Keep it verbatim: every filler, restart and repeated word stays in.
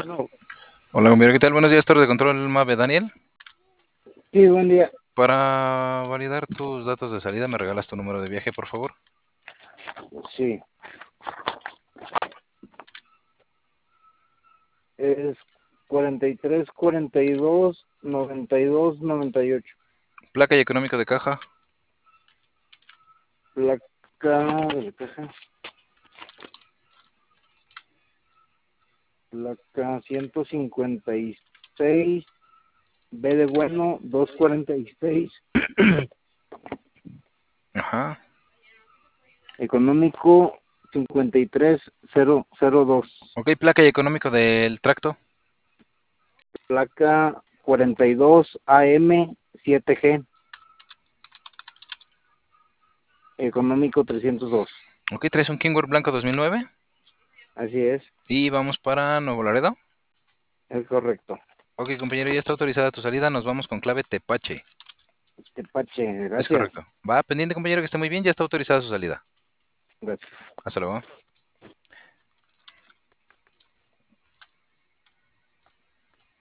No. Hola, compañero, ¿qué tal? Buenos días, Torre de Control MAVE, Daniel. Sí, buen día. Para validar tus datos de salida, ¿me regalas tu número de viaje, por favor? Sí. Es cuarenta y tres, cuarenta y dos, noventa y dos, noventa y ocho. Placa y económico de caja. Placa de la caja. Placa ciento cincuenta y seis. B de bueno, doscientos cuarenta y seis. Ajá. Económico cincuenta y tres mil dos. Ok, placa y económico del tracto. Placa cuarenta y dos A M siete G. Económico trescientos dos. Ok, traes un Kingworth blanco dos mil nueve. Así es, Y vamos para Nuevo Laredo. es correcto. Ok, compañero, ya está autorizada tu salida. Nos vamos con clave Tepache. Tepache, Es gracias. correcto. Va pendiente, compañero, que esté muy bien. Ya está autorizada su salida. Gracias. Hasta luego.